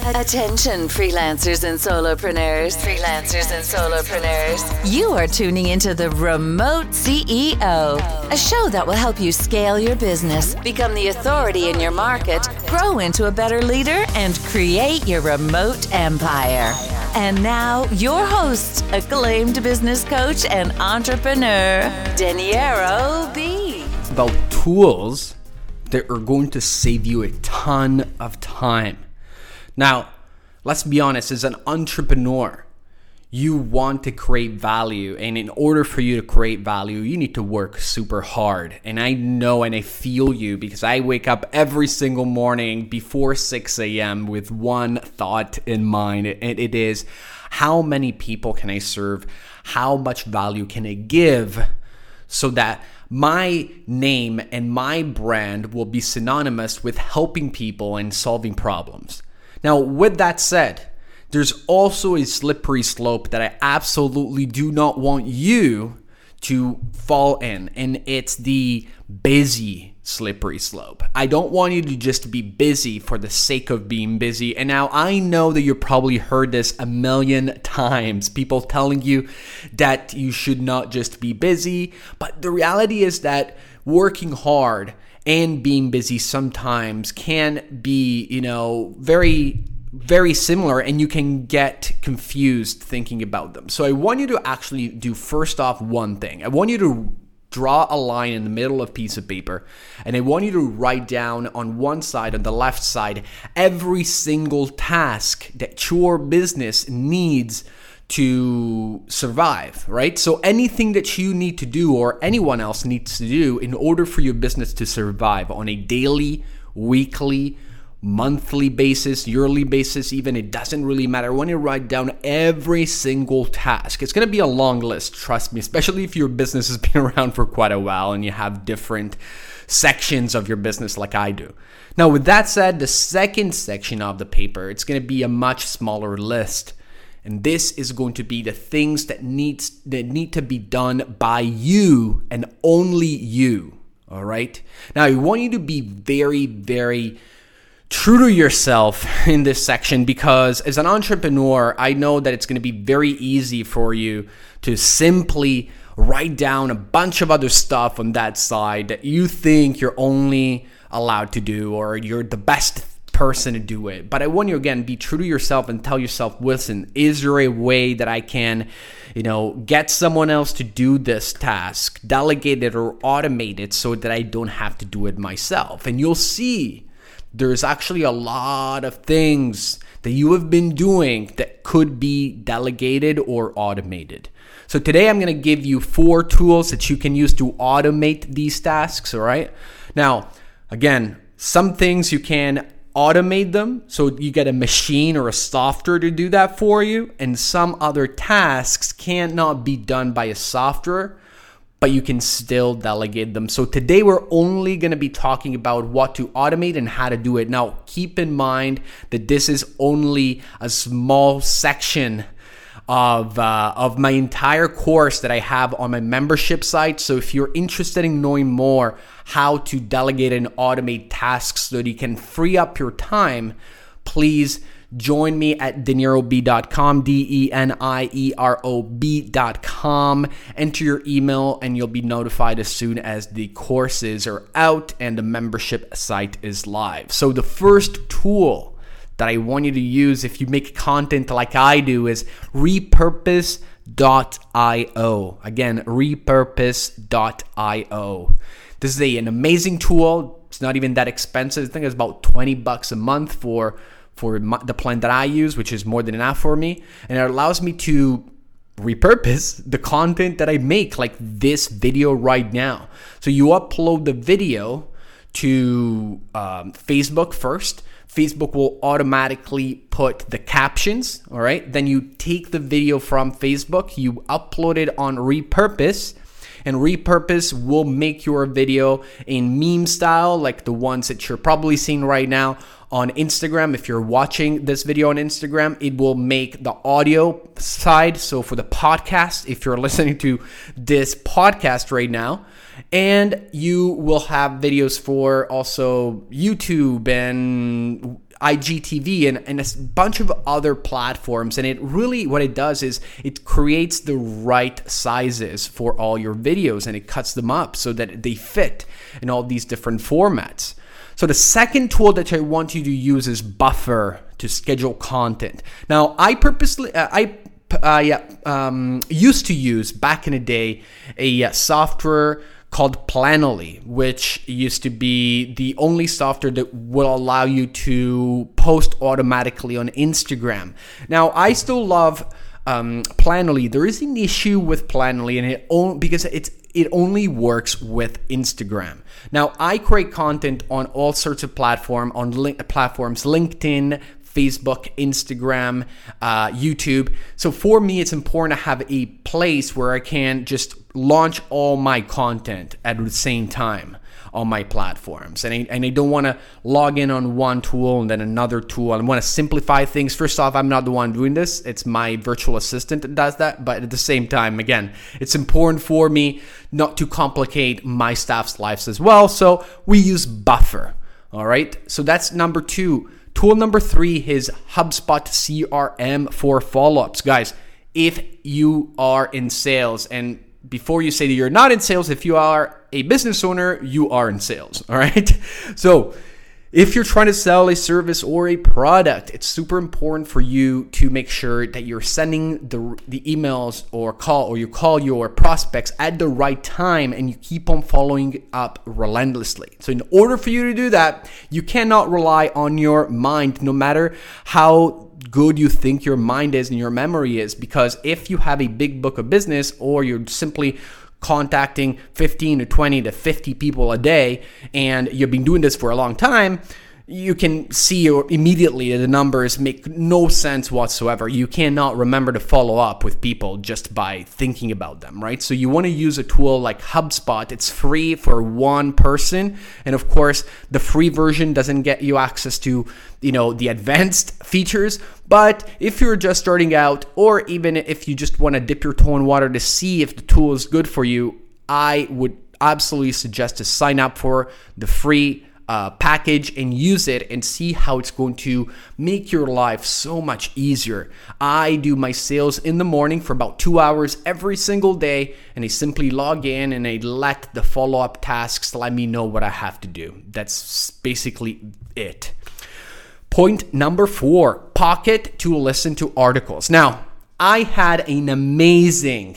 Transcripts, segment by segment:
Attention, freelancers and solopreneurs. You are tuning into the Remote CEO, a show that will help you scale your business, become the authority in your market, grow into a better leader, and create your remote empire. And now, your host, acclaimed business coach and entrepreneur, Dinero B. About tools that are going to save you a ton of time. Now, let's be honest, as an entrepreneur, you want to create value. And in order for you to create value, you need to work super hard. And I know and I feel you because I wake up every single morning before 6 a.m. with one thought in mind. And it is, how many people can I serve? How much value can I give so that my name and my brand will be synonymous with helping people and solving problems? Now, with that said, there's also a slippery slope that I absolutely do not want you to fall in, and it's the busy slippery slope. I don't want you to just be busy for the sake of being busy. And now I know that you've probably heard this a million times, people telling you that you should not just be busy, but the reality is that working hard and being busy sometimes can be, very, very similar, and you can get confused thinking about them. So I want you to actually do, first off, one thing. I want you to draw a line in the middle of a piece of paper, and I want you to write down on one side, on the left side, every single task that your business needs to survive, right? So anything that you need to do or anyone else needs to do in order for your business to survive on a daily, weekly, monthly basis, yearly basis, even, it doesn't really matter. When you write down every single task, it's going to be a long list, trust me, especially if your business has been around for quite a while and you have different sections of your business like I do. Now, with that said, the second section of the paper, it's going to be a much smaller list. And this is going to be the things that need to be done by you and only you, all right? Now, I want you to be very, very true to yourself in this section, because as an entrepreneur, I know that it's going to be very easy for you to simply write down a bunch of other stuff on that side that you think you're only allowed to do or you're the best person to do it. But I want you, again, be true to yourself and tell yourself, listen, is there a way that I can, get someone else to do this task, delegate it or automate it so that I don't have to do it myself? And you'll see there's actually a lot of things that you have been doing that could be delegated or automated. So today I'm going to give you 4 tools that you can use to automate these tasks, all right? Now, again, some things you can automate them, so you get a machine or a software to do that for you, and some other tasks cannot be done by a software, but you can still delegate them. So today we're only going to be talking about what to automate and how to do it. Now, keep in mind that this is only a small section of my entire course that I have on my membership site. So if you're interested in knowing more how to delegate and automate tasks so that you can free up your time, please join me at dinerob.com, DENIEROB.com. Enter your email and you'll be notified as soon as the courses are out and the membership site is live. So the first tool that I want you to use if you make content like I do is repurpose.io. Again, repurpose.io. This is an amazing tool. It's not even that expensive. I think it's about $20 a month for the plan that I use, which is more than enough for me. And it allows me to repurpose the content that I make, like this video right now. So you upload the video to Facebook first. Facebook will automatically put the captions, all right? Then you take the video from Facebook, you upload it on Repurpose, and Repurpose will make your video in meme style, like the ones that you're probably seeing right now on Instagram. If you're watching this video on Instagram, it will make the audio side. So for the podcast, if you're listening to this podcast right now, and you will have videos for also YouTube and IGTV and a bunch of other platforms. And it really, what it does is it creates the right sizes for all your videos, and it cuts them up so that they fit in all these different formats. So the second tool that I want you to use is Buffer to schedule content. Now, I used to use back in the day a software called Planoly, which used to be the only software that will allow you to post automatically on Instagram. Now, I still love Planoly. There is an issue with Planoly, and because it only works with Instagram. Now, I create content on all sorts of platforms, LinkedIn, Facebook, Instagram, YouTube. So for me, it's important to have a place where I can just launch all my content at the same time on my platforms. And I don't want to log in on one tool and then another tool. I want to simplify things. First off, I'm not the one doing this. It's my virtual assistant that does that. But at the same time, again, it's important for me not to complicate my staff's lives as well. So we use Buffer. All right. So that's number 2. Tool number 3 is HubSpot CRM for follow-ups. Guys, if you are in sales, and before you say that you're not in sales, if you are a business owner, you are in sales, all right? So if you're trying to sell a service or a product, it's super important for you to make sure that you're sending the emails or you call your prospects at the right time, and you keep on following up relentlessly. So in order for you to do that, you cannot rely on your mind, no matter how good you think your mind is and your memory is, because if you have a big book of business, or you're simply contacting 15 to 20 to 50 people a day, and you've been doing this for a long time, you can see immediately the numbers make no sense whatsoever. You cannot remember to follow up with people just by thinking about them, right? So you want to use a tool like HubSpot. It's free for one person. And of course, the free version doesn't get you access to, the advanced features. But if you're just starting out, or even if you just want to dip your toe in water to see if the tool is good for you, I would absolutely suggest to sign up for the free package and use it and see how it's going to make your life so much easier. I do my sales in the morning for about 2 hours every single day, and I simply log in and I let the follow-up tasks let me know what I have to do. That's basically it. Point number 4, Pocket to listen to articles. Now, I had an amazing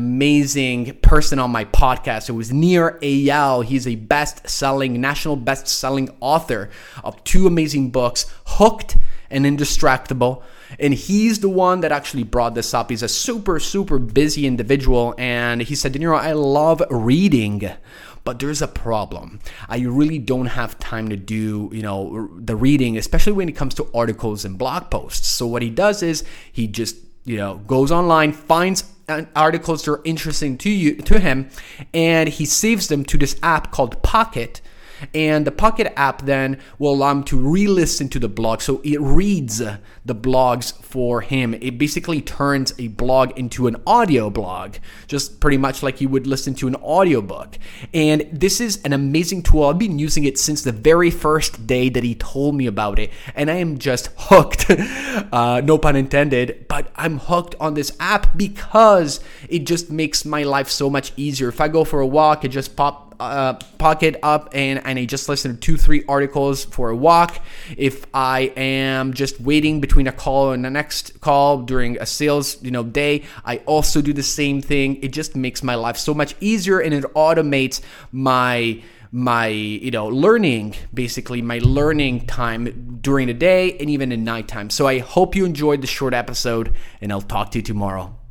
person on my podcast. It was Nir Eyal. He's a national best-selling author of 2 amazing books, Hooked and Indistractable. And he's the one that actually brought this up. He's a super, super busy individual. And he said, Nir, I love reading, but there's a problem. I really don't have time to do, the reading, especially when it comes to articles and blog posts. So what he does is he just goes online, finds articles that are interesting to him, and he saves them to this app called Pocket. And the Pocket app then will allow him to re-listen to the blog. So it reads the blogs for him. It basically turns a blog into an audio blog, just pretty much like you would listen to an audiobook. And this is an amazing tool. I've been using it since the very first day that he told me about it. And I am just hooked, no pun intended, but I'm hooked on this app because it just makes my life so much easier. If I go for a walk, I just Pocket up and I just listen to 2-3 articles for a walk. If I am just waiting between a call and the next call during a sales day, I also do the same thing. It just makes my life so much easier, and it automates my learning, basically my learning time during the day and even in nighttime. So I hope you enjoyed the short episode, and I'll talk to you tomorrow.